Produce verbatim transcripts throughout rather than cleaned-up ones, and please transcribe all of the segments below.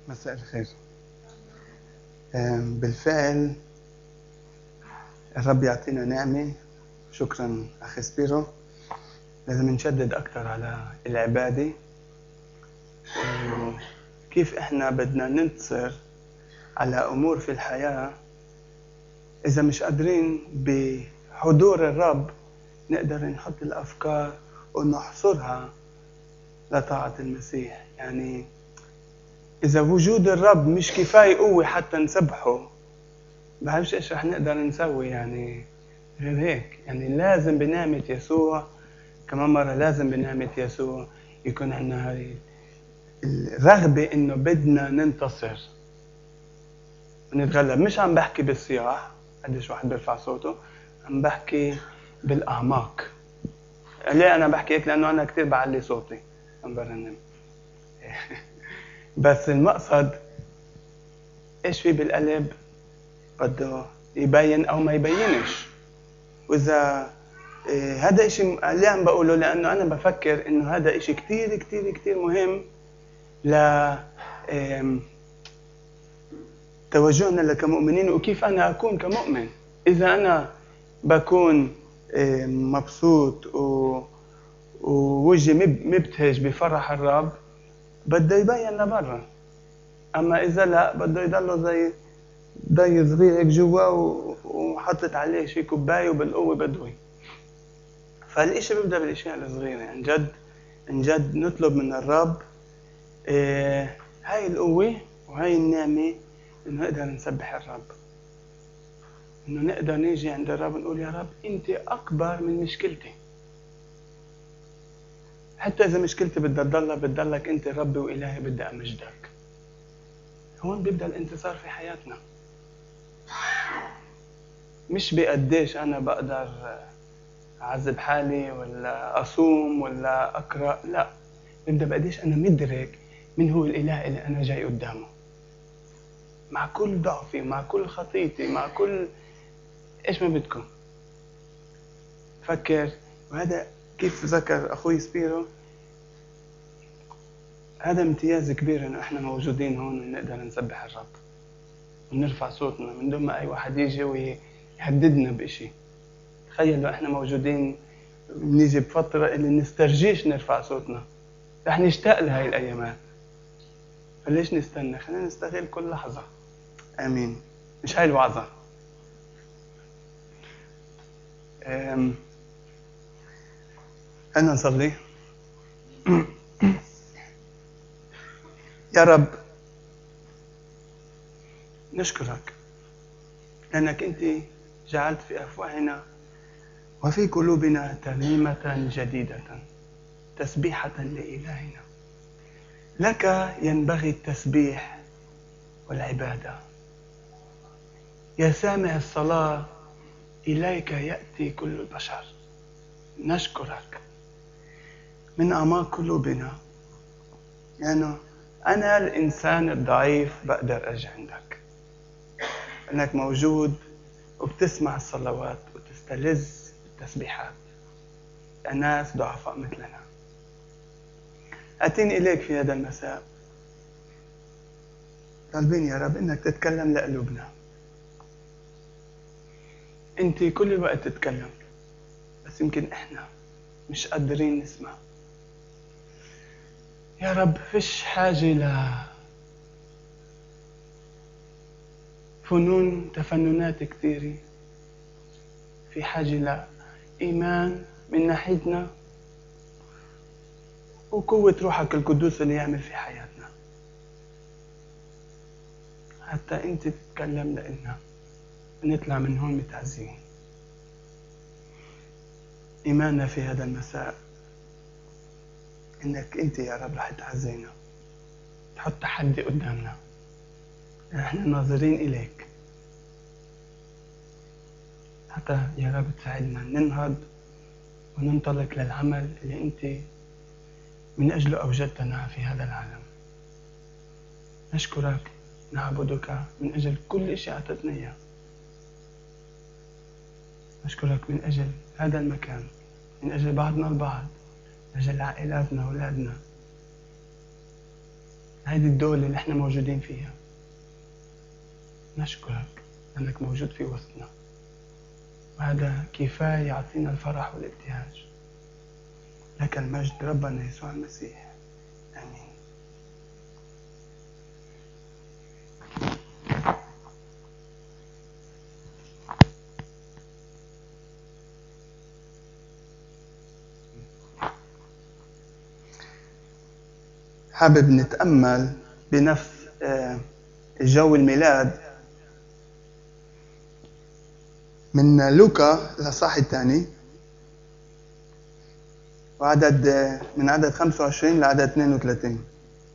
مساء الخير. بالفعل الرب يعطينا نعمة. شكرا أخي سبيرو. لازم نشدد أكتر على العبادة وكيف إحنا بدنا ننتصر على أمور في الحياة. إذا مش قادرين بحضور الرب نقدر نحط الأفكار ونحصرها لطاعة المسيح. يعني إذا وجود الرب مش كفاية قوة حتى نسبحه، بعرفش إيش رح نقدر نسوي يعني غير هيك. يعني لازم بنعمة يسوع، كمان مرة لازم بنعمة يسوع يكون عندنا هاي الرغبة إنه بدنا ننتصر ونتغلب. مش عم بحكي بالصياح، قديش واحد بيرفع صوته، عم بحكي بالأعماق. ليه أنا بحكي هيك؟ لأنه أنا كتير بعلي صوتي عم برنم. بس المقصد إيش في بالقلب بده يبين أو ما يبينش. وإذا إيه هذا إشي ليه عم بقوله؟ لأنه أنا بفكر إنه هذا إشي كتير كتير كتير مهم ل إيه توجهنا كمؤمنين وكيف أنا أكون كمؤمن. إذا أنا بكون إيه مبسوط و ووجهي مبتهج بفرح الرب، بده يبين لبرا. أما إذا لا، بده يضله زي ضي صغير هيك جوا وحطت عليه شي كوباية وبالقوة بدوي. فالإشي بيبدأ بالأشياء الصغيرة. يعني جد نجد نطلب من الرب إيه هاي القوة وهاي النعمة، إنه نقدر نسبح الرب، إنه نقدر نيجي عند الرب ونقول يا رب أنت أكبر من مشكلتي. حتى إذا مشكلتي بدها تضلها بتضلك أنت ربي وإلهي، بدي أمجدك. هون بيبدأ الانتصار في حياتنا، مش بقديش أنا بقدر أعذب حالي ولا أصوم ولا أقرأ، لا، بيبدأ بقديش أنا مدرك من هو الإله اللي أنا جاي قدامه، مع كل ضعفي، مع كل خطيتي، مع كل إيش ما بدكم. فكر. وهذا كيف ذكر أخوي سبيرو، هذا امتياز كبير إنه إحنا موجودين هون ونقدر نسبح الرب ونرفع صوتنا من دون ما أي واحد يجي ويهددنا بإشي. تخيل لو إحنا موجودين نيجي بفترة اللي نسترجيش نرفع صوتنا، رح نشتاق لهاي الأيامات. فليش نستنى؟ خلينا نستغل كل لحظة. آمين. مش هاي الوعظة. أنا نصلي. يا رب نشكرك لأنك أنت جعلت في أفواهنا وفي قلوبنا ترنيمة جديدة، تسبيحة لإلهنا. لك ينبغي التسبيح والعبادة. يا سامع الصلاة، إليك يأتي كل البشر. نشكرك من أعماق قلوبنا، يعني أنا الإنسان الضعيف بقدر أجي عندك، أنك موجود وبتسمع الصلوات وتستلذ التسبيحات الناس ضعفاء مثلنا. أتين إليك في هذا المساء طالبين يا رب إنك تتكلم لقلوبنا. أنت كل الوقت تتكلم، بس يمكن إحنا مش قادرين نسمع. يا رب فيش حاجة ل فنون تفننات كثيرة، في حاجة لإيمان من ناحيتنا وقوة روحك القدوس اللي يعمل في حياتنا حتى أنت تتكلم لنا ونطلع من هون متعزين. إيماننا في هذا المساء إنك أنت يا رب رح تعزينا، تحط تحدي قدامنا، نحن ناظرين إليك حتى يا رب تساعدنا ننهض وننطلق للعمل اللي أنت من أجله أوجدتنا في هذا العالم. نشكرك، نعبدك من أجل كل شيء أعطتنا إياه. نشكرك من أجل هذا المكان، من أجل بعضنا البعض، من أجل عائلاتنا وأولادنا. هذه الدولة اللي احنا موجودين فيها. نشكرك أنك موجود في وسطنا، وهذا كفاية يعطينا الفرح والابتهاج. لك المجد ربنا يسوع المسيح، آمين. حابب نتأمل بنفس جو الميلاد من لوقا الإصحاح الثاني، وعدد من عدد خمسة وعشرين لعدد اثنين وثلاثين.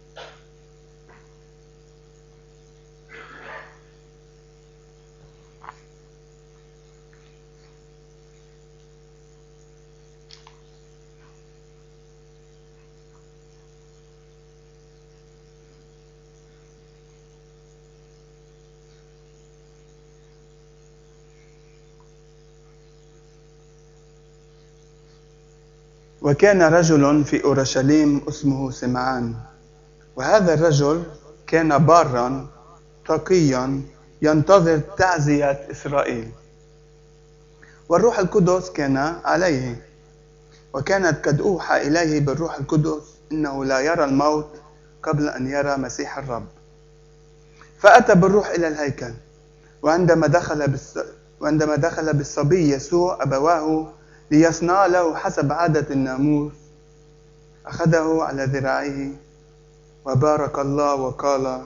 وكان رجل في أورشليم اسمه سمعان، وهذا الرجل كان بارا تقيا ينتظر تعزية إسرائيل، والروح القدس كان عليه، وكانت قد أوحى إليه بالروح القدس إنه لا يرى الموت قبل أن يرى مسيح الرب. فأتى بالروح إلى الهيكل، وعندما دخل بالس... وعندما دخل بالصبي يسوع أبواه ليصنع له حسب عادة الناموس، أخذه على ذراعيه وبارك الله وقال: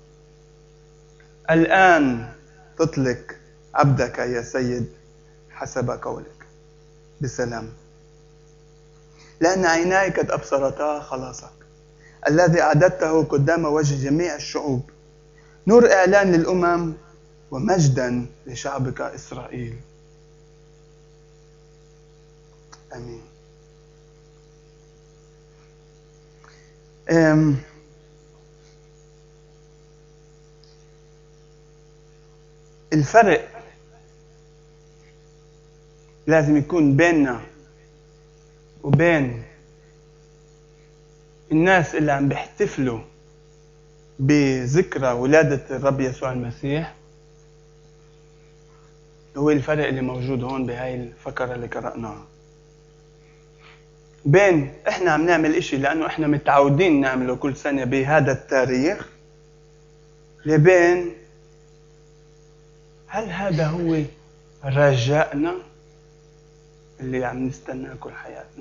الآن تطلق عبدك يا سيد حسب قولك بسلام، لأن عيناي قد أبصرتا خلاصك الذي أعددته قدام وجه جميع الشعوب، نور إعلان للأمم ومجدا لشعبك إسرائيل. آمين. أم الفرق لازم يكون بيننا وبين الناس اللي عم بيحتفلوا بذكرى ولادة الرب يسوع المسيح، هو الفرق اللي موجود هون بهاي الفقرة اللي قرأناها. بين احنا عم نعمل اشي لأنه احنا متعودين نعمله كل سنة بهذا التاريخ، لبين هل هذا هو رجائنا اللي عم نستناه كل حياتنا،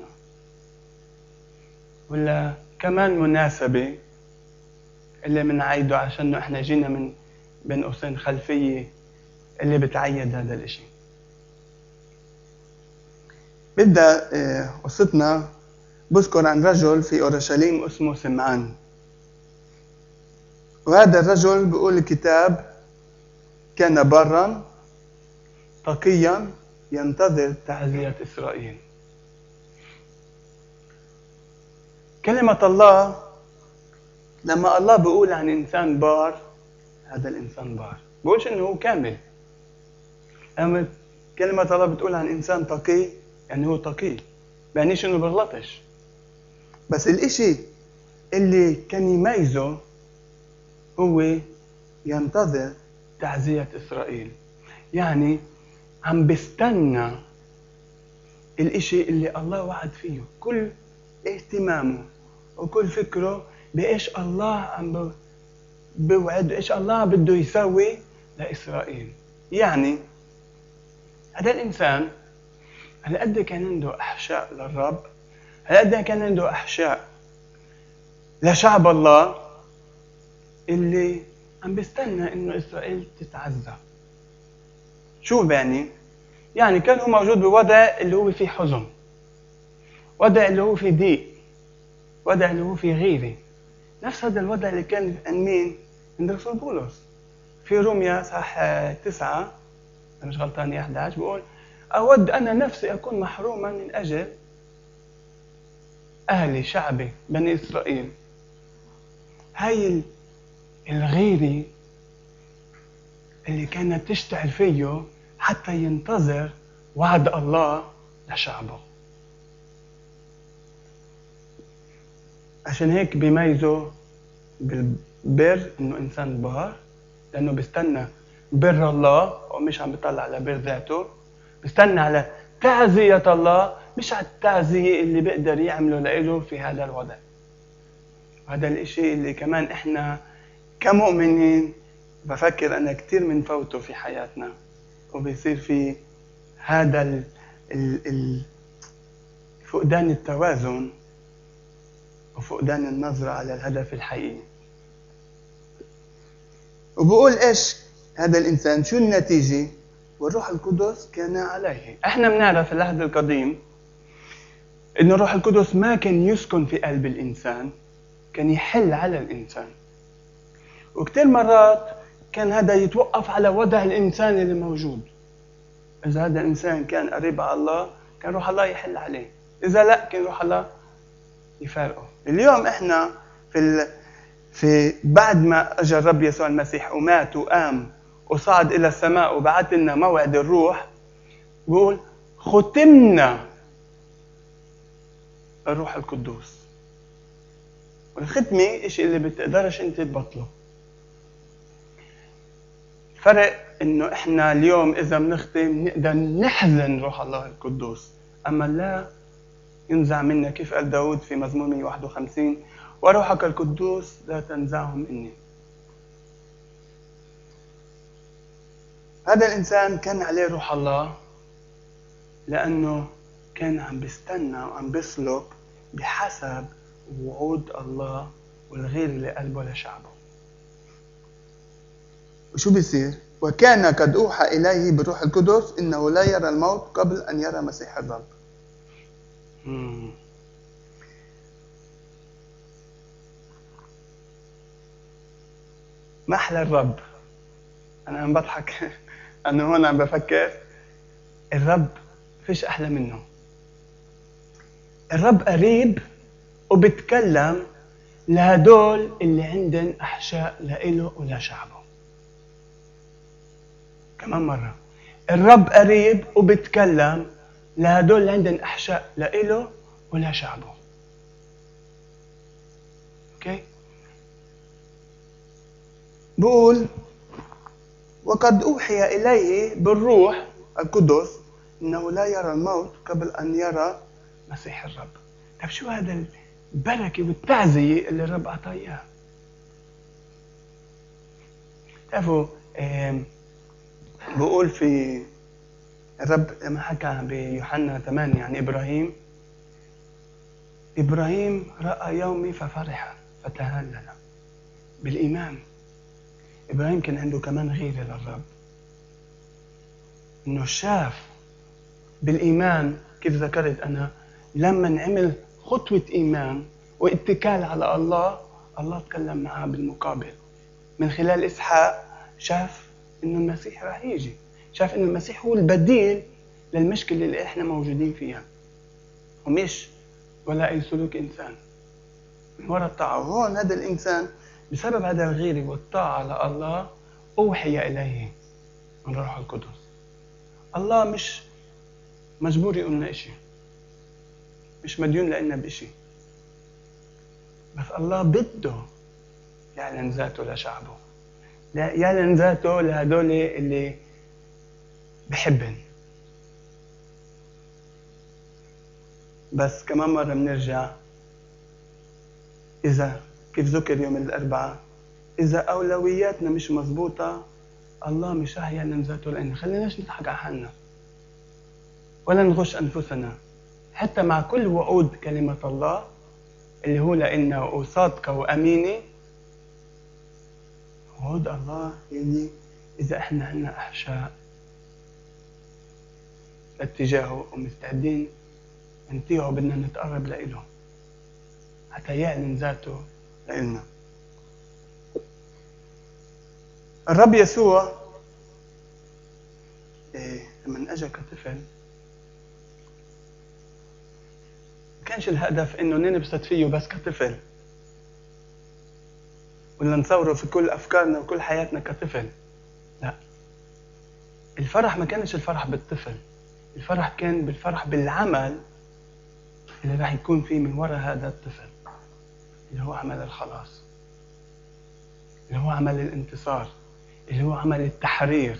ولا كمان مناسبة اللي منعيده عشان احنا جينا من بين قوسين خلفية اللي بتعيد هذا الاشي. بدأ قصتنا بذكر عن رجل في أورشليم اسمه سمعان، وهذا الرجل بيقول الكتاب كان برا تقيا ينتظر تعزية إسرائيل. كلمة الله لما الله بيقول عن إنسان بار، هذا الإنسان بار، بيقولش إنه هو كامل. أما كلمة الله بتقول عن إنسان تقي يعني هو تقي، بعنيش إنه بغلطش. بس الإشي اللي كان يميزه هو ينتظر تعزية إسرائيل، يعني عم بستنى الإشي اللي الله وعد فيه. كل اهتمامه وكل فكره بإيش الله عم بوعد، إيش الله بده يسوي لإسرائيل. يعني هذا الإنسان على قد كان عنده أحشاء للرب، على قد كان عنده أحشاء لشعب الله اللي عم بيستنى إنه إسرائيل تتعزى. شو يعني؟ يعني كان هو موجود بوضع اللي هو فيه حزن، وضع اللي هو فيه ضيق، وضع اللي هو فيه غيرة. نفس هذا الوضع اللي كان عند مين؟ عند رسول بولس في روميا صح تسعة، أنا مش غلطان يا أحد عشر، بيقول: أود أنا نفسي أكون محروما من أجل أهلي شعبي بني إسرائيل. هاي الغيرة اللي كانت تشتعل فيه حتى ينتظر وعد الله لشعبه. عشان هيك بيميزه بالبر إنه إنسان بار، لأنه بيستنى بر الله ومش عم بيطلع على بر ذاته. بيستنى على تعزية الله مش على التعزية اللي بيقدر يعمله لإله في هذا الوضع. وهذا الإشي اللي كمان إحنا كمؤمنين بفكر أنا كتير منفوته في حياتنا، وبيصير في هذا ال ال ال فقدان التوازن وفقدان النظرة على الهدف الحقيقي. وبقول إيش هذا الإنسان شو النتيجة؟ والروح القدس كان عليه. إحنا بنعرف في العهد القديم إن الروح القدس ما كان يسكن في قلب الإنسان، كان يحل على الإنسان. وكتير مرات كان هذا يتوقف على وضع الإنسان اللي موجود. إذا هذا الإنسان كان قريب على الله كان روح الله يحل عليه، إذا لا كان روح الله يفارقه. اليوم إحنا في ال... في بعد ما أجى الرب يسوع المسيح ومات وقام وصعد إلى السماء وبعث لنا موعد الروح، بقول ختمنا الروح القدوس. والختمة إشي اللي بتقدرش أنت تبطله. فرق إنه إحنا اليوم إذا بنختم نقدر نحزن روح الله القدوس، أما لا ينزع منا كيف قال داود في مزمور مئة وواحد وخمسين: وروحك القدوس لا تنزعه مني. هذا الإنسان كان عليه روح الله لأنه كان عم بيستنى وعم بيسلك بحسب وعود الله والغير اللي قلبه لشعبه. وشو بيصير؟ وكان قد أوحى إليه بالروح القدس إنه لا يرى الموت قبل أن يرى مسيح الرب. مم. محلى الرب. أنا عم بضحك أنا هون عم بفكر الرب فيش أحلى منه. الرب قريب وبتكلم لهدول اللي عندن أحشاء لإله ولشعبه. كمان مرة، الرب قريب وبتكلم لهدول اللي عندن أحشاء لإله ولشعبه. أوكي؟ بقول وقد أوحي إليه بالروح القدس إنه لا يرى الموت قبل أن يرى مسيح الرب. طيب شو هذا البركة والتعزية اللي الرب أعطاه إياه؟ تعرفوا بقول في الرب لما حكى بيوحنا ثمانية عن إبراهيم: إبراهيم رأى يومي ففرح فتهلل بالإيمان. إبراهيم كان عنده كمان غيرة للرب، إنه شاف بالإيمان. كيف ذكرت أنا لما نعمل خطوة إيمان واتكال على الله، الله تكلم معه بالمقابل. من خلال إسحاق شاف إنه المسيح راح يجي، شاف إنه المسيح هو البديل للمشكلة اللي إحنا موجودين فيها، ومش ولا أي سلوك إنسان من وراء الطاعة. وهون هذا الإنسان بسبب هذا الغيرة والطاعة لله أوحي إليه من روح القدس. الله مش مجبور يقولنا إشي، مش مديون لنا بإشي، بس الله بده يعلن ذاته لشعبه، يعلن ذاته لهدول اللي بحبن. بس كمان مرة بنرجع، إذا كيف ذكر يوم الأربعاء، إذا أولوياتنا مش مضبوطة الله مش راح يعلن ذاته لنا. خليناش نضحك على حالنا ولا نغش أنفسنا. حتى مع كل وعود كلمة الله اللي هو لإنا وصادقة وأمينة، وعود الله اللي إذا إحنا عنا أحشاء اتجاهه ومستعدين نطيعه، بدنا نتقرب لإله حتى يعلن ذاته لإلنا. الرب يسوع إيه لما أجا كطفل كانش الهدف إنه ننبسط فيه بس كطفل، ولا نصوره في كل أفكارنا وكل حياتنا كطفل. لا، الفرح ما كانش الفرح بالطفل، الفرح كان بالفرح بالعمل اللي راح يكون فيه من وراء هذا الطفل اللي هو عمل الخلاص. اللي هو عمل الانتصار، اللي هو عمل التحرير.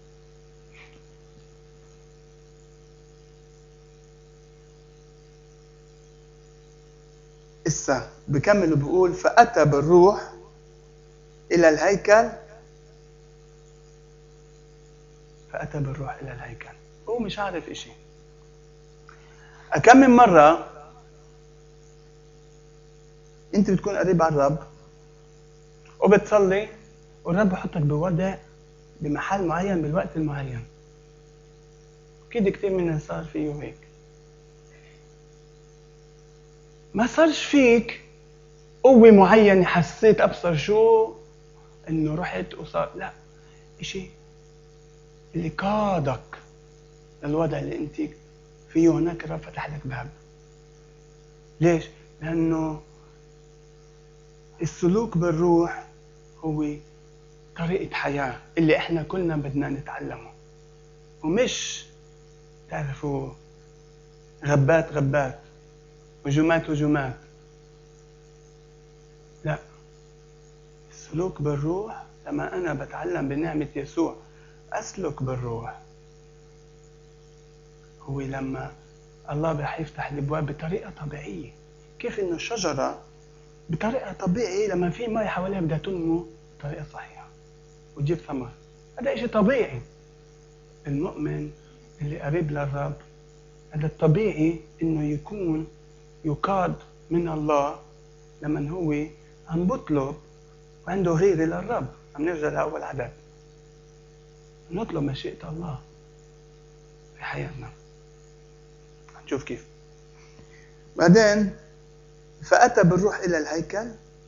إسا بكمل وبقول فأتى بالروح إلى الهيكل، فأتى بالروح إلى الهيكل. هو مش عارف إشي. أكم من مرة أنت بتكون قريب على الرب وبتصلي والرب بحطك بوضع بمحل معين بالوقت المعين. أكيد كتير منا صار فيه هيك. ما صارش فيك قوة معينة حسيت أبصر شو إنه رحت وصار، لا، إشي اللي قادك للوضع اللي أنت فيه هناك. الرب فتح لك باب. ليش؟ لأنه السلوك بالروح هو طريقة حياة اللي إحنا كلنا بدنا نتعلمه، ومش تعرفوا غبات غبات هجومات هجومات. لا، السلوك بالروح لما أنا بتعلم بنعمة يسوع أسلك بالروح، هو لما الله رح يفتح الأبواب بطريقة طبيعية. كيف إنه الشجرة بطريقة طبيعية لما في ماء حواليها بدها تنمو بطريقة صحيحة وتجيب ثمر، هذا إشي طبيعي. المؤمن اللي قريب للرب هذا الطبيعي إنه يكون يقاد من الله لما هو عم بطلب وعنده غيرة للرب. عم نرجع لأول عدد، نطلب مشيئة الله في حياتنا. نشوف كيف. بعدين فأتى بالروح إلى الهيكل،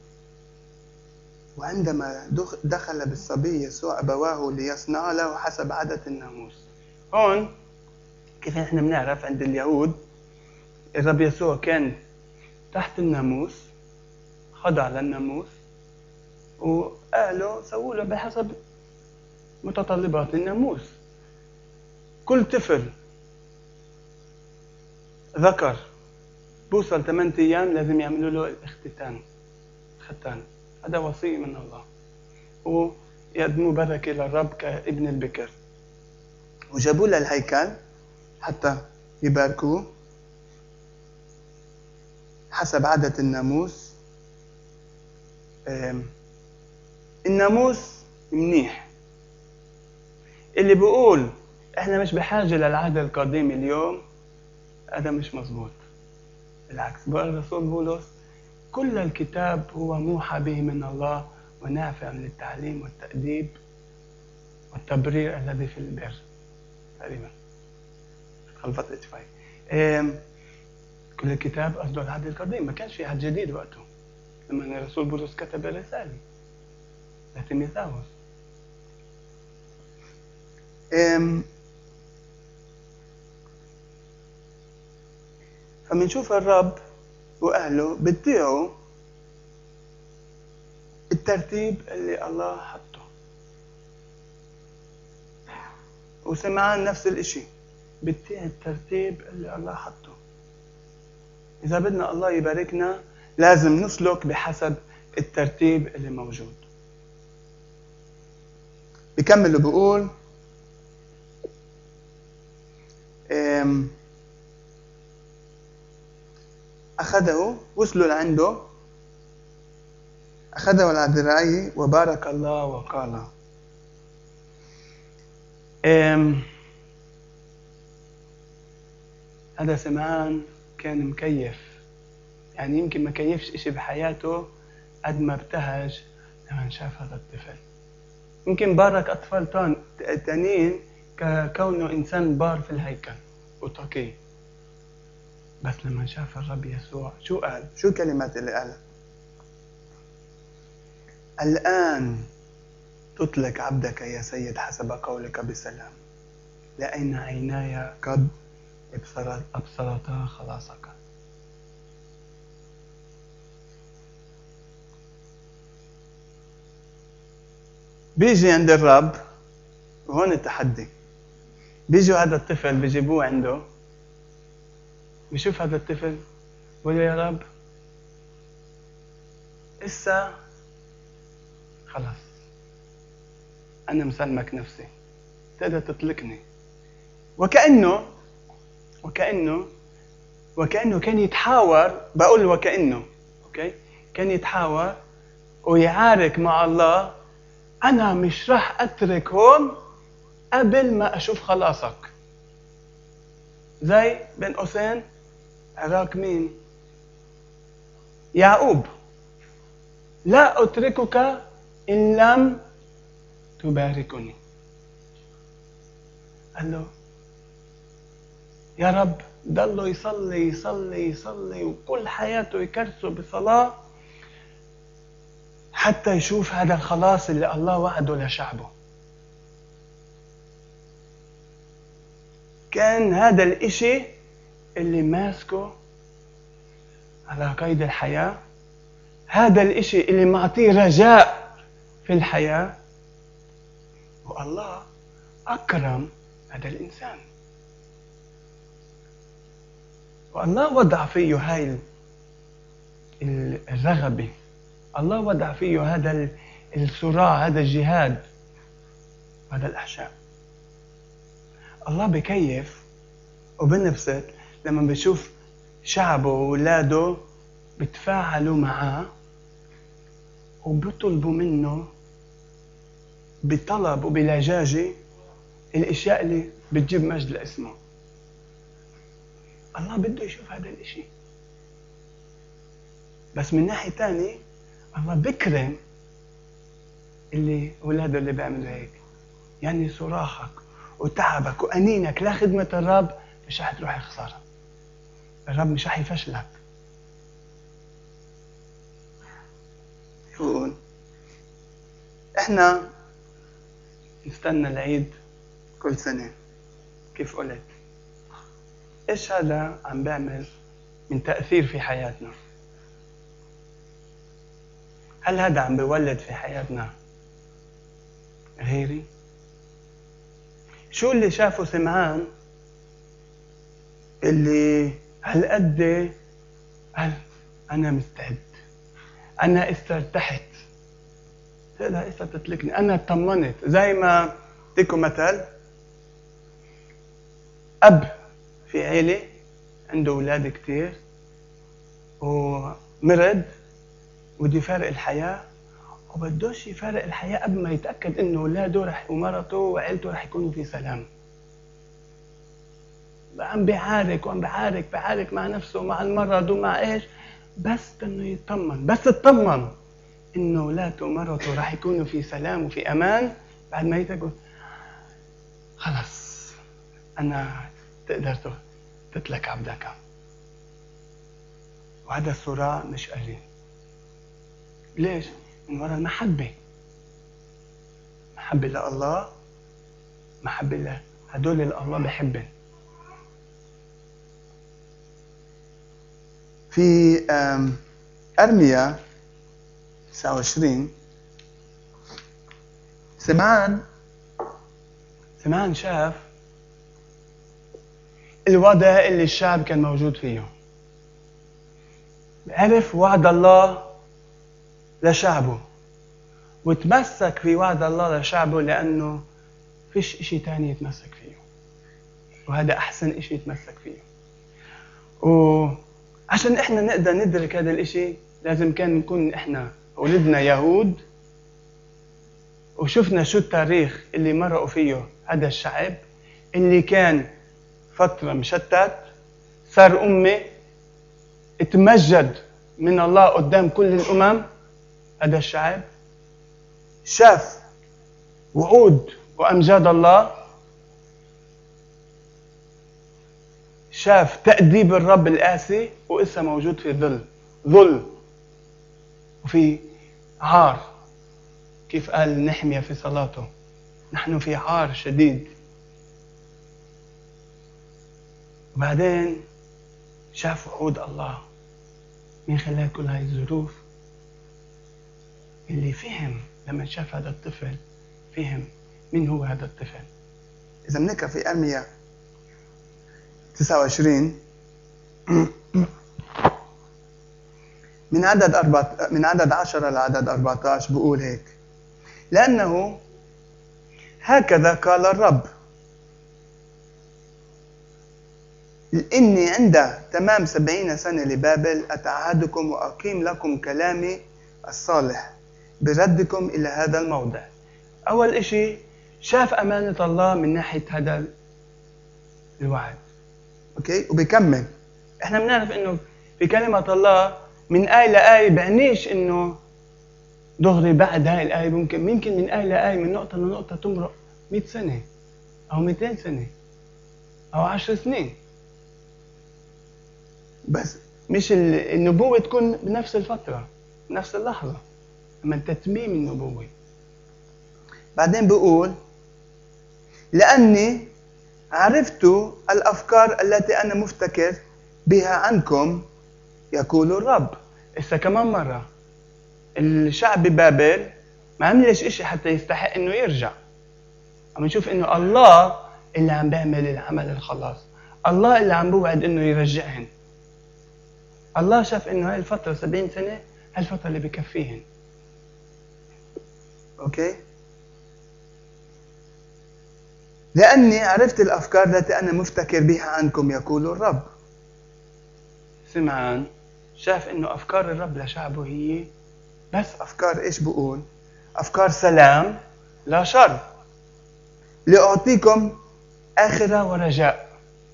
وعندما دخل بالصبي يسوع أبواه ليصنع له حسب عادة الناموس. هون كيف احنا بنعرف عند اليهود الرب يسوع كان تحت الناموس، خضع للناموس، وقالوا سووا له بحسب متطلبات الناموس. كل طفل ذكر بوصل ثمانية أيام لازم يعملوا له الاختتان، ختان. هذا وصية من الله، ويقدموا بركة للرب كابن البكر. وجابوا له الهيكل حتى يباركوه حسب عادة الناموس. الناموس منيح. اللي بيقول احنا مش بحاجة للعهد القديم اليوم هذا مش مظبوط. بالعكس، بقول الرسول بولس كل الكتاب هو موحى به من الله ونافع للتعليم والتأديب والتبرير الذي في البر. تقريبا خلفت شوي. كل الكتاب قصده العهد القديم، ما كانش في عهد جديد وقته لما الرسول بولس كتب الرسالة لتيموثاوس. فمنشوف الرب وأهله بيطيعوا الترتيب اللي الله حطه. وسمعان نفس الاشي، بيطيع الترتيب اللي الله حطه. إذا بدنا الله يباركنا لازم نسلك بحسب الترتيب اللي موجود. بكمل وبقول أخذه، وصلوا لعنده، أخذه على ذراعيه وبارك الله وقال. هذا سمعان كان مكيف، يعني يمكن ما كيفش إشي بحياته قد ما ابتهج لما شاف هذا الطفل. يمكن بارك أطفال تانيين ككونه إنسان بار في الهيكل وتقي، بس لما شاف الرب يسوع شو قال؟ شو الكلمات اللي قالها؟ الآن تطلق عبدك يا سيد حسب قولك بسلام، لأن عيناي قد أبصرتا خلاصك. بيجي عند الرب، وهون التحدي، بيجوا هذا الطفل بيجيبوه عنده، بيشوف هذا الطفل بيقول يا رب إسا خلاص أنا مسلمك نفسي، تقدر تطلقني. وكأنه وكأنه وكأنه كان يتحاور، بقول وكأنه أوكي كان يتحاور ويعارك مع الله. أنا مش راح أترك هون قبل ما أشوف خلاصك. زي بين قوسين عراك مين؟ يعقوب. لا أتركك إن لم تباركني. قال له يا رب ضله يصلي يصلي يصلي وكل حياته يكرسه بصلاة حتى يشوف هذا الخلاص اللي الله وعده لشعبه. كان هذا الاشي اللي ماسكه على قيد الحياة، هذا الاشي اللي معطيه رجاء في الحياة. والله أكرم هذا الإنسان، والله وضع فيه هاي الرغبة، الله وضع فيه هذا الصراع، هذا الجهاد، هذا الأحشاء. الله بكيف وبنبسط لما بيشوف شعبه وولاده بتفاعلوا معاه وبيطلبوا منه بطلب وبلجاجة الاشياء اللي بتجيب مجد لاسمه. الله بده يشوف هذا الاشي. بس من ناحية تانية الله بكرم اللي اولاده اللي بيعملوا هيك. يعني صراخك وتعبك وانينك لخدمة الرب مش رح تروح خسارة. الرب مش رح يفشلك. يقول احنا نستنى العيد كل سنة كيف قلت. ايش هذا عم بيعمل من تأثير في حياتنا؟ هل هذا عم بيولد في حياتنا غيري؟ شو اللي شافه سمعان اللي هالقد قال أنا مستعد، أنا استرتحت، تقدر إسا تتلكني، أنا اطمنت. زي ما بديكم مثل أب في عيلة عنده أولاد كتير ومرض وبده يفارق الحياة وبدوش يفارق الحياة قبل ما يتأكد إنه أولاده رح ومرته وعيلته رح يكونوا في سلام. عم بيعارك وعم بيعارك بيعارك مع نفسه ومع المرض ومع إيش، بس إنه يطمن، بس اطمن إنه أولاده ومرته رح يكونوا في سلام وفي أمان. بعد ما يتقول خلص أنا تقدر تتلك عبدك. وهذا الصراع مش قليل. ليش؟ من وراء المحبة، محبة لله، محبة له، هدول اللي الله بحبهم. في أرميا تسعة وعشرين سمعان سمعان شاف الوضع اللي الشعب كان موجود فيه، عرف وعد الله لشعبه وتمسك في وعد الله لشعبه لأنه فيش إشي تاني يتمسك فيه، وهذا أحسن إشي يتمسك فيه. وعشان إحنا نقدر ندرك هذا الإشي لازم كان نكون إحنا ولدنا يهود وشفنا شو التاريخ اللي مرقوا فيه هذا الشعب اللي كان فترة مشتت، صار أمة، اتمجد من الله قدام كل الأمم. هذا الشعب شاف وعود وأمجاد الله، شاف تأديب الرب القاسي وإسا موجود في ظل ظل وفي عار. كيف قال نحمية في صلاته نحن في عار شديد. وبعدين شاف وعود الله من خلال كل هاي الظروف. اللي فهم لما شاف هذا الطفل فهم مين هو هذا الطفل. إذا بنقرأ في أرميا تسعة وعشرين من عدد أربعة من عدد عشرة لعدد أربعة عشر بقول هيك: لأنه هكذا قال الرب: إني عند تمام سبعين سنة لبابل أتعهدكم وأقيم لكم كلامي الصالح بردكم إلى هذا الموضع. أول إشي شاف أمانة الله من ناحية هذا الوعد. أوكي، وبيكمل. إحنا بنعرف إنه في كلمة الله من آية لآية بعنيش إنه دغري بعد هاي الآية، ممكن ممكن من آية لآية من نقطة لنقطة تمرق مئة سنة أو مئتين سنة أو عشر سنين، بس مش النبوة تكون بنفس الفترة بنفس اللحظة أما تتميم النبوة. بعدين بيقول: لأني عرفت الأفكار التي أنا مفتكر بها عنكم يقول الرب. إسا كمان مرة الشعب ببابل ما عملش إشي حتى يستحق إنه يرجع. عم نشوف إنه الله اللي عم بيعمل العمل الخلاص، الله اللي عم بوعد إنه يرجعهن. الله شاف إنه هاي الفترة سبعين سنة هاي الفترة اللي بكفيهن. أوكي؟ لأني عرفت الأفكار التي أنا مفتكر بها عنكم يقول الرب. سمعان شاف إنه أفكار الرب لشعبه هي بس أفكار إيش بقول؟ أفكار سلام لا شر، لأعطيكم آخرة ورجاء،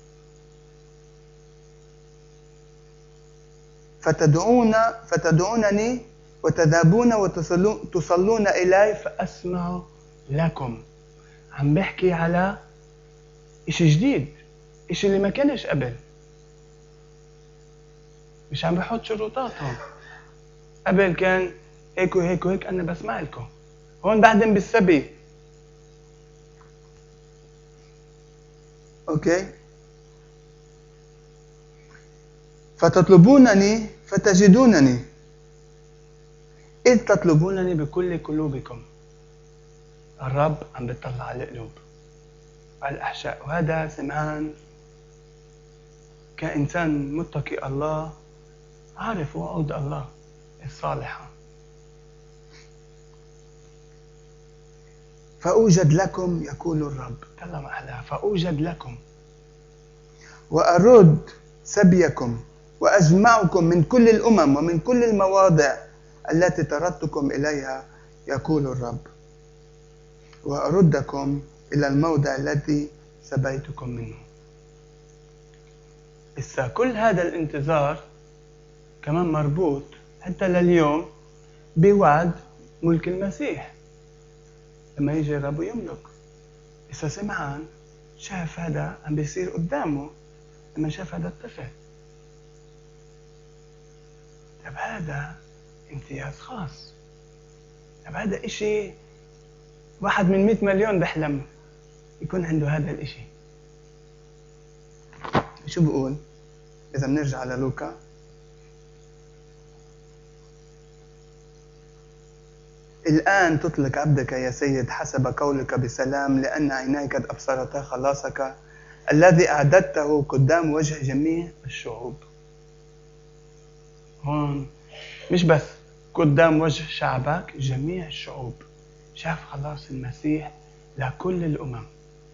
فتدعون فتدعونني وتذهبون وتصلون إلي فأسمع لكم. عم بحكي على إشي جديد، إشي اللي ما كانش قبل. مش عم بحط شروطاتهم. قبل كان هيك وهيك وهيك، أنا بسمع لكم. هون بعدين بالسبي. أوكي؟ فتطلبونني فتجدونني إذ تطلبونني بكل قلوبكم. الرب عم بيطلع على القلوب على الأحشاء. وهذا سمعان كإنسان متقي الله عارف وعود الله الصالحة. فأوجد لكم يقول الرب. كلام أحلى. فأوجد لكم وأرد سبيكم وأجمعكم من كل الأمم ومن كل المواضع التي طردتكم إليها يقول الرب، وأردكم إلى الموضع الذي سبيتكم منه. إسا كل هذا الانتظار كمان مربوط حتى لليوم بوعد ملك المسيح لما يجي الرب ويملك. إسا سمعان شاف هذا عم بيصير قدامه لما شاف هذا الطفل. طب هذا امتياز خاص. طب هذا إشي واحد من مئة مليون بحلم يكون عنده هذا الإشي. شو بقول؟ إذا بنرجع على لوكا، الآن تطلق عبدك يا سيد حسب قولك بسلام، لأن عيناي قد أبصرتا خلاصك الذي أعددته قدام وجه جميع الشعوب. هون مش بس قدام وجه شعبك، جميع الشعوب. شاف خلاص المسيح لكل الأمم.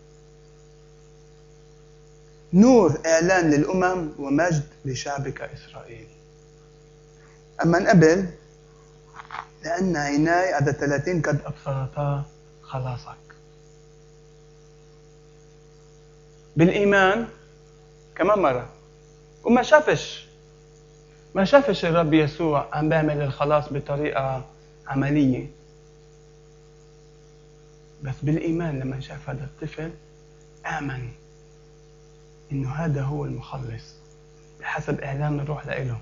نور إعلان للأمم ومجد لشعبك إسرائيل. أما قبل، لأن عيناي عدد ثلاثين قد أبصرتا خلاصك. بالإيمان كمان مرة. وما شافش ما شافش الرب يسوع عم بيعمل الخلاص بطريقة عملية، بس بالإيمان لما شاف هذا الطفل آمن إنه هذا هو المخلص بحسب إعلان الروح لإله.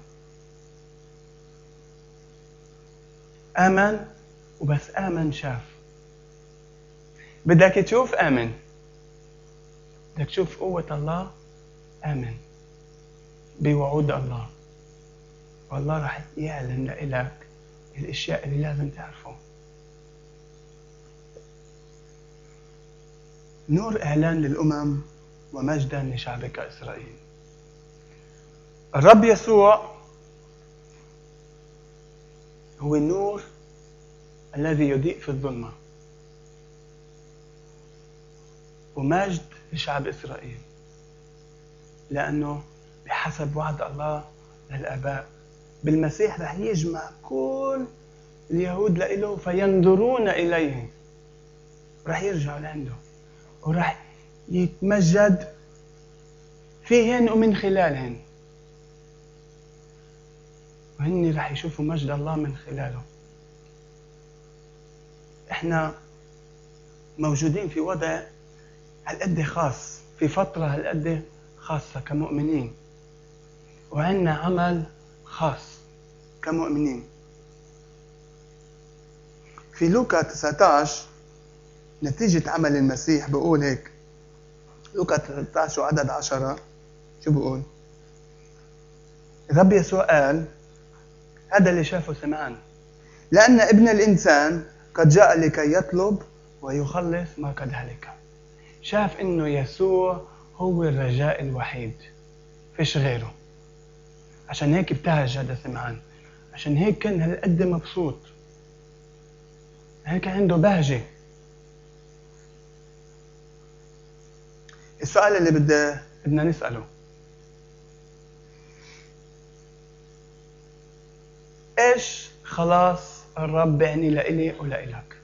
آمن، وبس آمن شاف. بدك تشوف آمن، بدك تشوف قوة الله آمن بوعود الله، والله راح يعلن لك الأشياء اللي لازم تعرفه. نور إعلان للأمم ومجدا لشعبك إسرائيل. الرب يسوع هو النور الذي يضيء في الظلمة. ومجد لشعب إسرائيل، لأنه بحسب وعد الله للآباء بالمسيح رح يجمع كل اليهود لإله فينظرون إليه، رح يرجعوا لعنده ورح يتمجد فيهن ومن خلالهن، وهن رح يشوفوا مجد الله من خلاله. احنا موجودين في وضع هالقد خاص، في فترة هالقد خاصة كمؤمنين، وعندنا عمل خاص كمؤمنين. في لوقا تسعة عشر نتيجة عمل المسيح بقول هيك، لوقا تسعة عشر وعدد عشرة، شو بقول؟ الرب يسوع قال، هذا اللي شافه سمعان، لأن ابن الإنسان قد جاء لكي يطلب ويخلص ما قد هلك. شاف إنه يسوع هو الرجاء الوحيد، فيش غيره. عشان هيك ابتهج هذا سمعان، عشان هيك كان هالقد مبسوط، هيك عنده بهجة. السؤال اللي بدنا بدنا نسأله، إيش خلاص الرب يعني لإلي ولإلك؟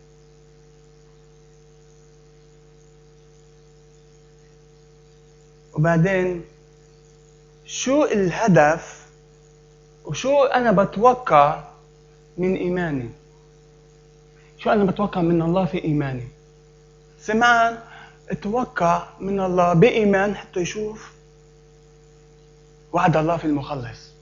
وبعدين شو الهدف وشو أنا بتوقع من إيماني؟ شو أنا بتوقع من الله في إيماني؟ سمعان اتوقع من الله بإيمان حتى يشوف وعد الله في المخلص.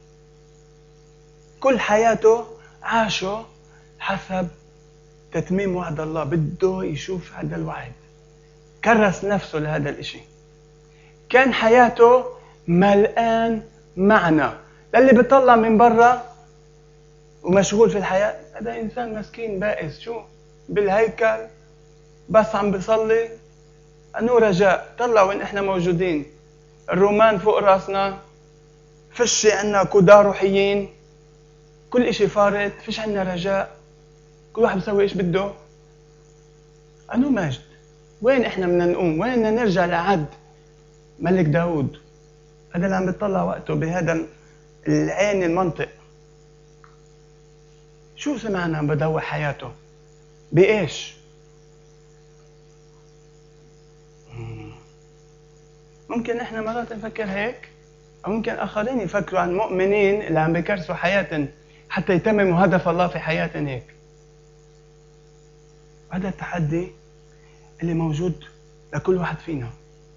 كل حياته عاشه حسب تتميم وعد الله، بده يشوف هذا الوعد، كرس نفسه لهذا الاشي. كان حياته ملآن معنى. للي بيطلع من برا ومشغول في الحياة، هذا إنسان مسكين بائس، شو بالهيكل بس عم بيصلي، أنه رجاء. طلع وين إحنا موجودين، الرومان فوق راسنا، فيش عنا قضاة روحيين، كل إشي فارط، فيش عنا رجاء، كل واحد بيسوي إيش بده. أنه مجد. وين إحنا بدنا نقوم؟ وين بدنا نرجع لعد ملك داود؟ هذا اللي عم بيطلع وقته بهذا العين المنطق. شو سمعنا عم بدور حياته؟ بإيش؟ ممكن إحنا مرات نفكر هيك، أو ممكن آخرين يفكروا عن مؤمنين اللي عم بيكرسوا حياتهم حتى يتمموا هدف الله في حياتهم هيك. هذا التحدي اللي موجود لكل واحد فينا.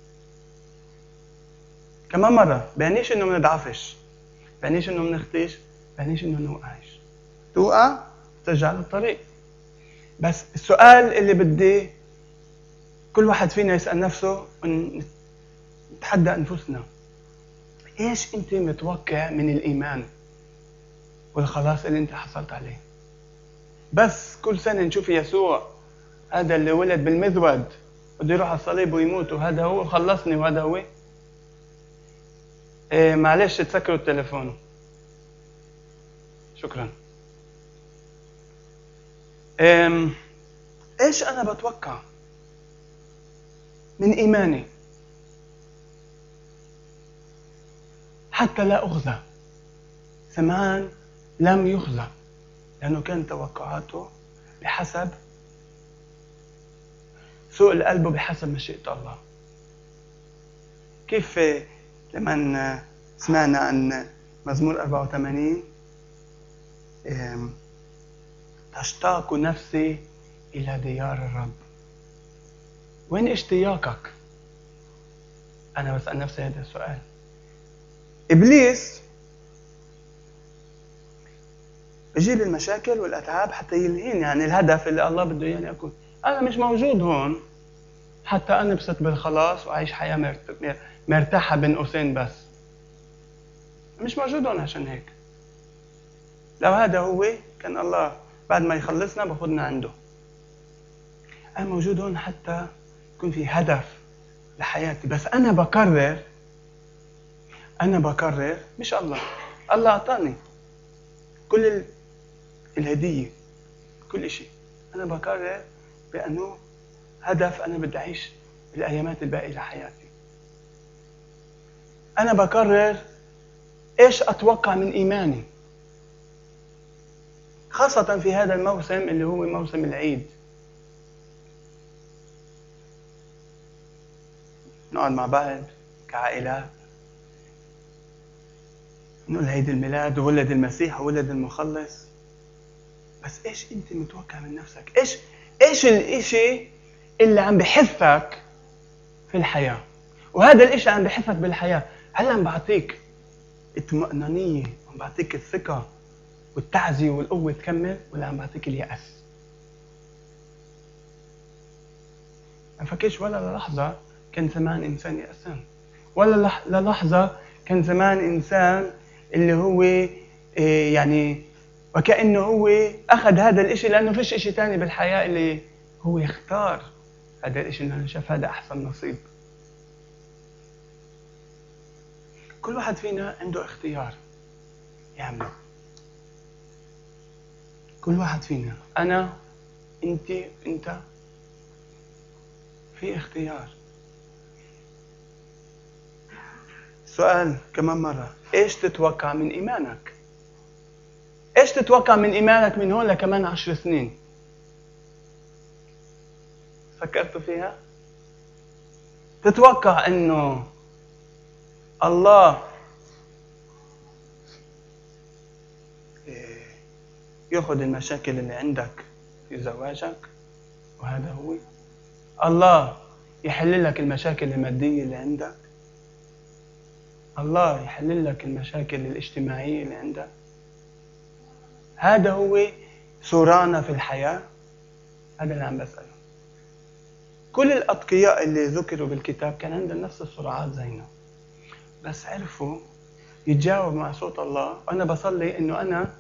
كمان مرة بعنيش إنه منضعفش، بعنيش إنه منخطيش، بعنيش إنه نوقعش. توقع ترجع للطريق. بس السؤال اللي بدي كل واحد فينا يسأل نفسه ونتحدى أنفسنا، إيش أنت متوقع من الإيمان والخلاص اللي أنت حصلت عليه؟ بس كل سنة نشوف يسوع هذا اللي ولد بالمذود بده يروح على الصليب ويموت، وهذا هو خلصني وهذا هو. إيه معلش تسكروا التليفون، شكرا. إيه إيش أنا بتوقع من إيماني حتى لا أخزى؟ سمعان لم يخزى لأنه كان توقعاته بحسب سوء القلب وبحسب مشيئة الله. كيف لما سمعنا عن مزمور أربعة وثمانين، تشتاق نفسي إلى ديار الرب. وين اشتياقك؟ أنا بسأل نفسي هذا السؤال. إبليس بجيب المشاكل والأتعاب حتى يلهيني عن الهدف اللي الله بده إياني أكون. أنا مش موجود هون حتى أنبسط بالخلاص وأعيش حياة مرتاحة بين قوسين، بس مش موجود هون عشان هيك. لو هذا هو كان الله بعد ما يخلصنا بأخذنا عنده. أنا موجود هون حتى يكون في هدف لحياتي، بس أنا بقرر أنا بقرر مش الله. الله أعطاني كل الهدية، كل شيء. أنا بقرر بأنه هدف أنا بدي أعيش الأيامات الباقية لحياتي. أنا بقرر إيش أتوقع من إيماني، خاصة في هذا الموسم اللي هو موسم العيد. نقعد مع بعض كعائلات نقول عيد الميلاد وولد المسيح وولد المخلص، بس إيش أنت متوقع من نفسك؟ إيش إيش الإشي اللي عم بحثك في الحياة؟ وهذا الإشي عم بحثك بالحياة، هل عم بعطيك الطمأنينية، عم بعطيك الثقة والتعزية والقوة تكمل، ولا عم بعطيك اليأس؟ ما فكرش ولا للحظة كان زمان إنسان يأسان، ولا للحظة كان زمان إنسان اللي هو إيه يعني وكأنه هو أخذ هذا الإشي لأنه فيش إشي تاني بالحياة اللي هو يختار هذا الإشي، لأنه شاف هذا أحسن نصيب. كل واحد فينا عنده اختيار يعمله، كل واحد فينا، أنا أنت أنت في اختيار. سؤال كمان مرة، إيش تتوقع من إيمانك؟ إيش تتوقع من إيمانك من هون لكمان عشر سنين؟ فكرتوا فيها؟ تتوقع إنه الله يأخذ المشاكل اللي عندك في زواجك وهذا هو؟ الله يحل لك المشاكل المادية اللي عندك؟ الله يحل لك المشاكل الاجتماعية اللي عندك؟ هذا هو سورانا في الحياة؟ هذا اللي عم بسأله. كل الأتقياء اللي ذكروا بالكتاب كان عندهم نفس الصراعات زينا، بس عرفوا يتجاوب مع صوت الله. وأنا بصلي إنه أنا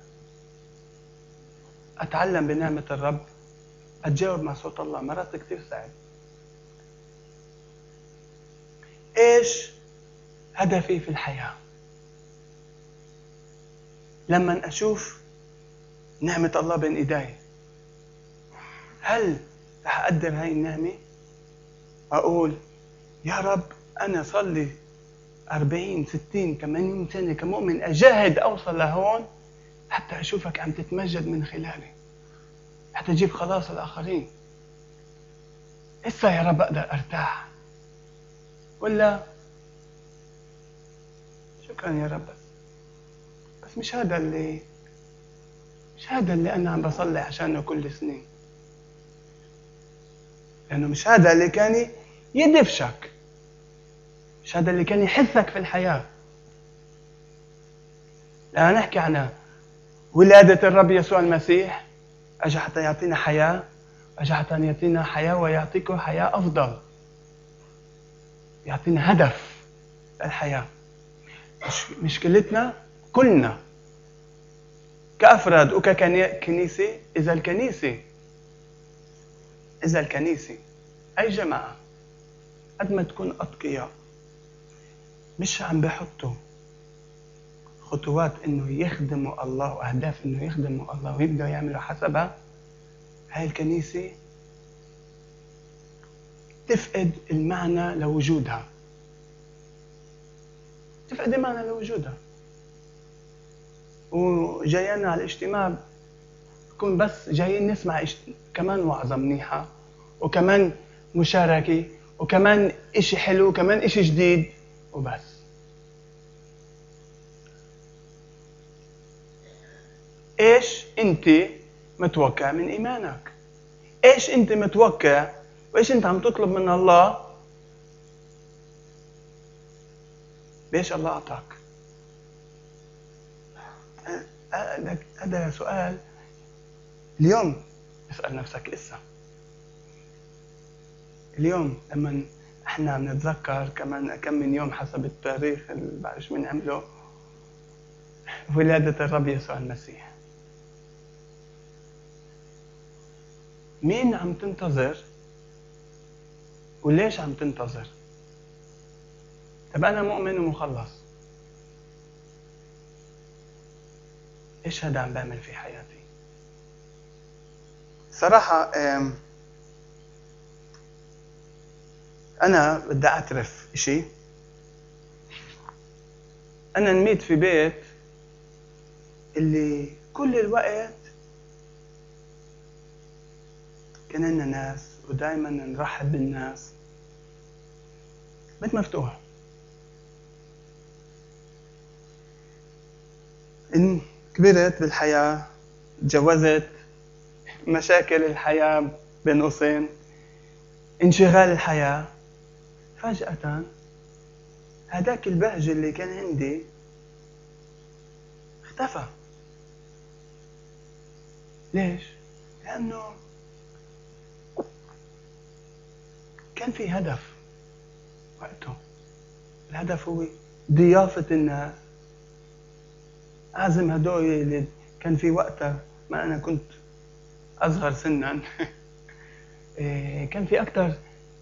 أتعلم بنعمة الرب أتجاوب مع صوت الله، مرات كتير صعب. إيش هدفي في الحياة؟ لما أشوف نعمة الله بين إيدي، هل رح أقدر هاي النعمة؟ أقول يا رب أنا صار لي أربعين ستين ثمانين سنة كمؤمن أجاهد أوصل لهون حتى أشوفك عم تتمجد من خلالي، حتى أجيب خلاص الآخرين. إسا يا رب أقدر أرتاح؟ ولا شكرا يا رب، بس مش هذا اللي مش هذا اللي أنا عم بصلي عشانه كل سنين، لأنه مش هذا اللي كان يدفشك، مش هذا اللي كان يحثك في الحياة. لأن نحكي عن ولادة الرب يسوع المسيح، أجا حتى يعطينا حياة، أجا حتى يعطينا حياة ويعطيكم حياة أفضل، يعطينا هدف للحياة. مش مشكلتنا كلنا كأفراد وككنيسة، إذا الكنيسة إذا الكنيسة أي جماعة قد ما تكون أتقياء مش عم بحطوا خطوات إنه يخدموا الله وأهداف إنه يخدموا الله ويبدأوا يعملوا حسبها، هاي الكنيسة تفقد المعنى لوجودها، تفقد المعنى لوجودها. وجايين على الاجتماع نكون بس جايين نسمع كمان وعظة منيحة وكمان مشاركة وكمان إشي حلو وكمان إشي جديد وبس. إيش أنت متوقع من إيمانك؟ إيش أنت متوقع وإيش أنت عم تطلب من الله؟ ليش الله أعطاك؟ هذا سؤال اليوم اسأل نفسك لسه. اليوم لما احنا بنتذكر كمان كم من يوم حسب التاريخ اللي بعرفش مين عمله ولادة الرب يسوع المسيح، مين عم تنتظر وليش عم تنتظر؟ طب أنا مؤمن ومخلص، إيش هذا عم بعمل في حياتي؟ صراحة أنا بدي أعترف إشي. أنا نميت في بيت اللي كل الوقت كان لنا ناس ودائما نرحب بالناس. بيت مفتوح. إن كبرت بالحياة، تجوزت، مشاكل الحياة بين قوسين، انشغال الحياة، فجأة هداك البهجة اللي كان عندي اختفى. ليش؟ لأنه كان في هدف وقته. الهدف هو ضيافة الناس. أعزم هدول اللي كان في وقتها، ما أنا كنت أصغر سنا كان في أكتر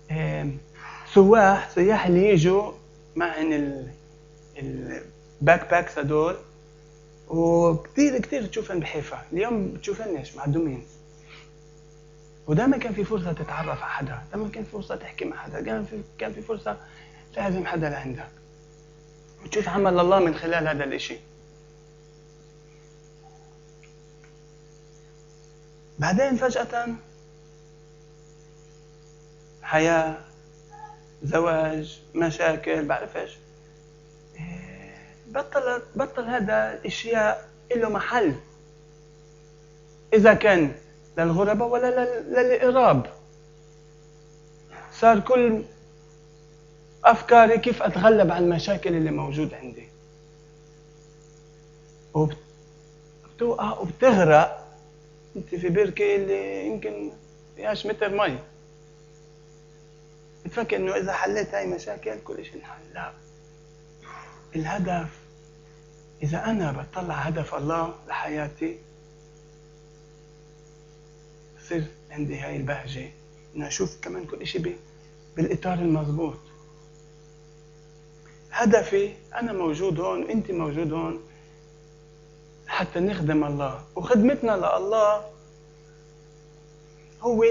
سواح سياح اللي يجوا معن الباك باكس هدول، وكتير كتير تشوفن بحيفا. اليوم بتشوفنش معدومين. ودائما كان في فرصة تتعرف على حدا، دائما كان في فرصة تحكي مع حدا، كان في كان في فرصة تعزم حدا لعندك وتشوف عمل الله من خلال هذا الإشي. بعدين فجأة حياة، زواج، مشاكل، بعرفش، بطل بطل هذا الاشياء له محل، اذا كان للغرباء ولا للإراب. صار كل افكاري كيف اتغلب على المشاكل اللي موجود عندي، وبتوقع وبتغرق انت في بركه اللي يمكن فيهاش متر مي. بتفكر انه اذا حليت هاي مشاكل كل شيء انحل. لا، الهدف، اذا انا بطلع هدف الله لحياتي بصير عندي هاي البهجه اني اشوف كمان كل شيء بالاطار المضبوط. هدفي انا موجود هون وانت موجود هون حتى نخدم الله، وخدمتنا لله هو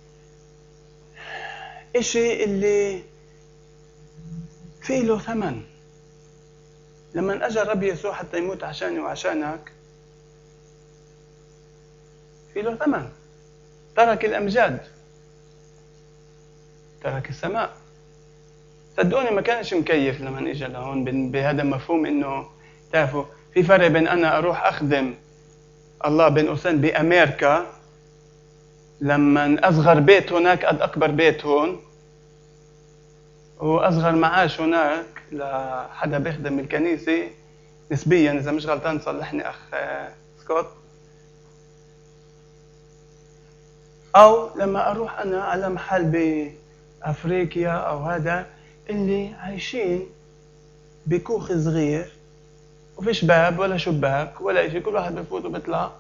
اشي اللي فيه له ثمن. لما اجى الرب يسوع حتى يموت عشاني وعشانك فيه له ثمن. ترك الامجاد، ترك السماء. صدقوني ما كانش مكيف لما اجى لهون بهذا المفهوم. انه تعرفوا في فرق بين انا اروح اخدم الله بين قوسين بامريكا لما اصغر بيت هناك قد اكبر بيت هون، واصغر معاش هناك لحدا بيخدم الكنيسه نسبيا، اذا مش غلطان صلحني اخ سكوت، او لما اروح انا على محل بافريقيا او هذا اللي عايشين بكوخ صغير وفيش باب ولا شباك ولا شيء، كل واحد بفوت وبيطلع.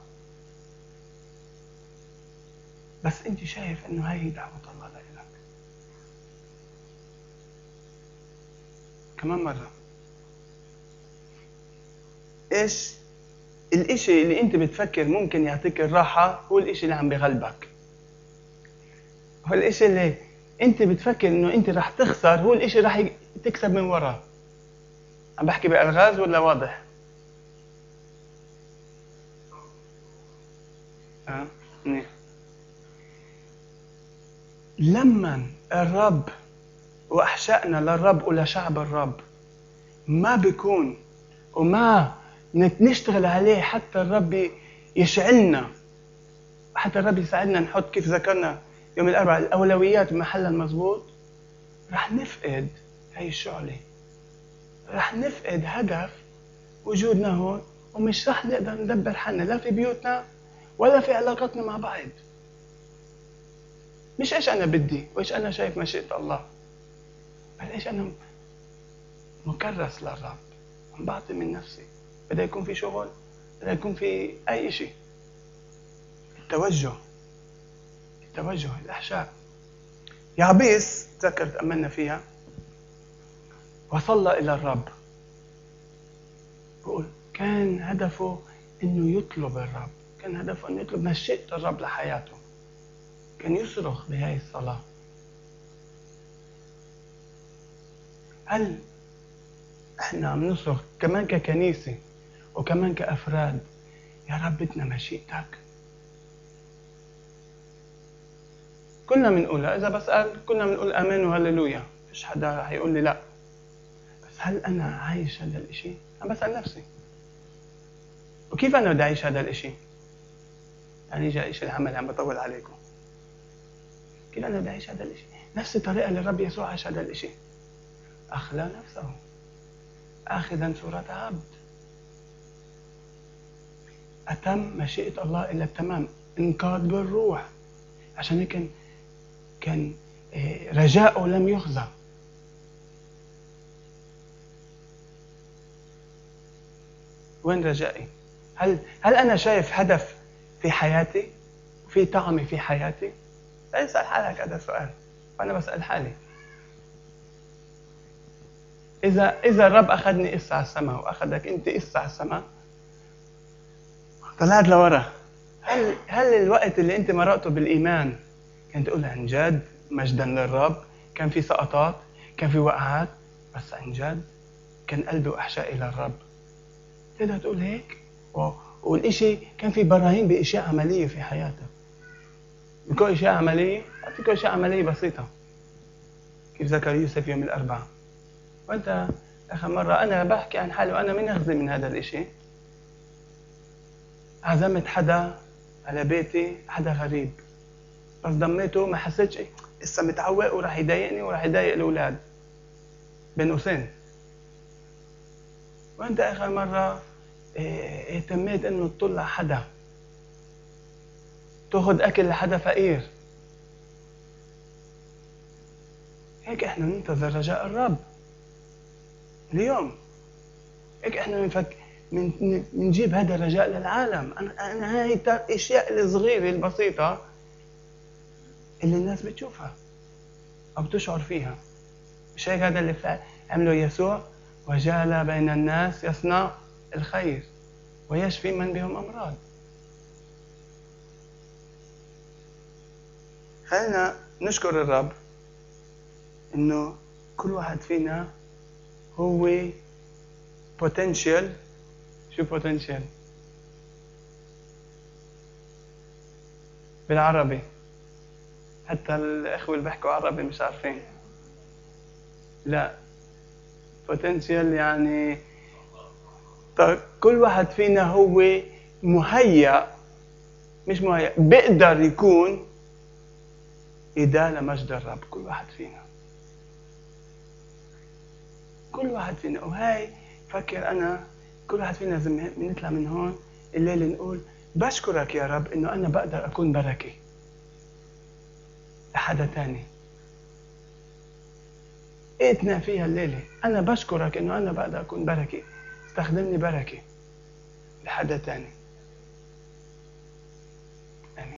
بس انت شايف انه هاي دعوة الله لك. كمان مرة، ايش الاشي اللي انت بتفكر ممكن يعطيك الراحة هو الاشي اللي عم بغلبك. هو الاشي اللي انت بتفكر انه انت رح تخسر هو الاشي رح تكسب من وراه. عم بحكي بألغاز ولا واضح؟ اه منيح. لما الرب واحشائنا للرب ولشعب الرب ما بيكون وما نشتغل عليه حتى الرب يشعلنا، حتى الرب يساعدنا نحط كيف ذكرنا يوم الأربعاء الأولويات بمحلها المضبوط، رح نفقد هاي الشعلة، رح نفقد هدف وجودنا هون، ومش رح نقدر ندبر حالنا لا في بيوتنا ولا في علاقاتنا مع بعض. مش ايش انا بدي وايش انا شايف مشيئة الله، بل ايش انا مكرس للرب، عم بعطي من نفسي. بده يكون في شغل، بده يكون في اي شيء. التوجه التوجه الاحشاء. يعبيس تذكر تأملنا فيها، وصل الى الرب، بقول كان هدفه انه يطلب الرب، كان هدفه انه يطلب مشيئة الرب لحياته. كان يصرخ بهاي الصلاة. هل احنا عم نصرخ كمان ككنيسة وكمان كأفراد يا رب بدنا مشيئتك؟ كلنا بنقولها، إذا بسأل كلنا بنقول آمين وهللويا، مفيش حدا رح يقول لي لا. بس هل أنا عايش هذا الإشي؟ عم بسأل نفسي. وكيف أنا بدي أعيش هذا الإشي؟ يعني جاء إشي العمل عم بطول عليكم. كيف أنا بدي أعيش هذا الإشي؟ نفس الطريقة اللي الرب يسوع عاش هذا الإشي. أخلى نفسه آخذا صورة عبد، أتم مشيئة الله إلى التمام، انقاد بالروح. عشان هيك كان كان رجاؤه لم يخزى. وين رجائي؟ هل هل أنا شايف هدف في حياتي؟ في طعمي في حياتي؟ لا اسأل حالك هذا السؤال، وأنا بسأل حالي. إذا إذا الرب أخذني قصة على السماء وأخذك أنت قصة على السماء، طلعت لورا، هل هل الوقت اللي أنت مرقته بالإيمان كنت تقول عن جد مجدا للرب؟ كان في سقطات، كان في وقعات، بس عن جد كان قلبي وأحشائي للرب. تقدر تقول هيك؟ والإشي كان في براهين بأشياء عملية في حياتك. بكل أشياء عملية، أعطيكم أشياء عملية بسيطة. كيف ذكر يوسف يوم الأربعاء. وأنت آخر مرة أنا بحكي عن حالي وأنا من أخذي من هذا الإشي. عزمت حدا على بيتي، حدا غريب، بس ضميته ما حسيتش إيه، لسه متعوق وراح يضايقني وراح يضايق الأولاد بين قوسين. وأنت آخر مرة اهتميت إنه تطلع حدا، تاخذ أكل لحدا فقير. هيك إحنا ننتظر رجاء الرب اليوم. هيك إحنا بنفكر من نجيب هذا الرجاء للعالم. أنا أنا هاي الأشياء الصغيرة البسيطة اللي الناس بتشوفها أو بتشعر فيها. مش هيك هذا اللي عمله يسوع؟ وجال بين الناس يصنع الخير ويشفي من بهم أمراض. خلينا نشكر الرب إنه كل واحد فينا هو potential. شو potential بالعربي؟ حتى الأخوة اللي بيحكوا عربي مش عارفين. لا، potential يعني كل واحد فينا هو مهيأ، مش مهيأ، بيقدر يكون إداة لمجد الرب. كل واحد فينا، كل واحد فينا. وهاي فكر أنا كل واحد فينا لازم نطلع من هون الليلة نقول بشكرك يا رب إنه أنا بقدر أكون بركة لحدا تاني. ائتنا فيها الليلة، أنا بشكرك إنه أنا بقدر أكون بركة، استخدمني بركة لحدا تاني.